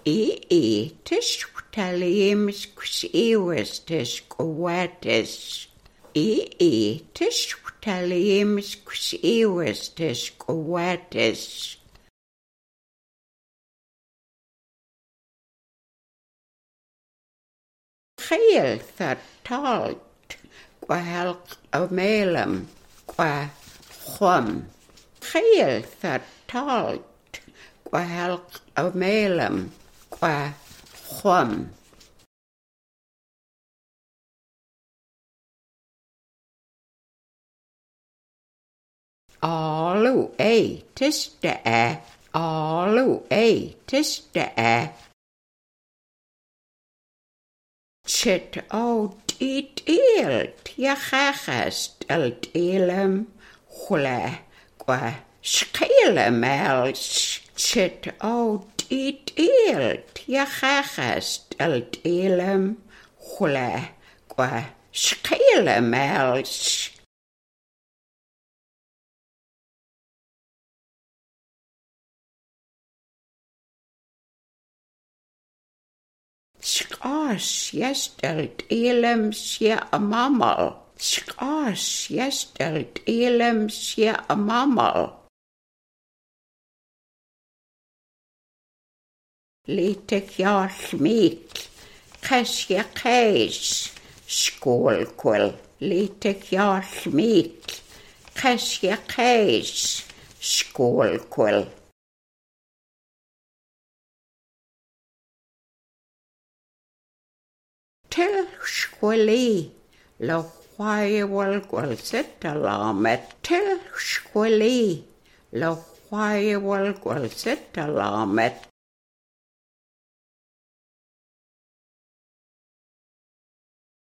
tis talims ewas quatis. Tis talims ewas quatis. Chael talt quahelk melem qua chum. Chael talt quahelk melem qua chum. Alu tis alu tis Chit dit tiachachas elm chule qua schelem els. Chit dit tiachachas elm chule qua schelem els. Skas jestelt elem sje mammal. Skas jestelt elem sje mammal. Litek jarl mik. Kesje keis. Skålkväll. Litek jarl mik. Kesje keis. Skålkväll. Til skåli, la huayewal setalamet. Til skåli, la huayewal setalamet.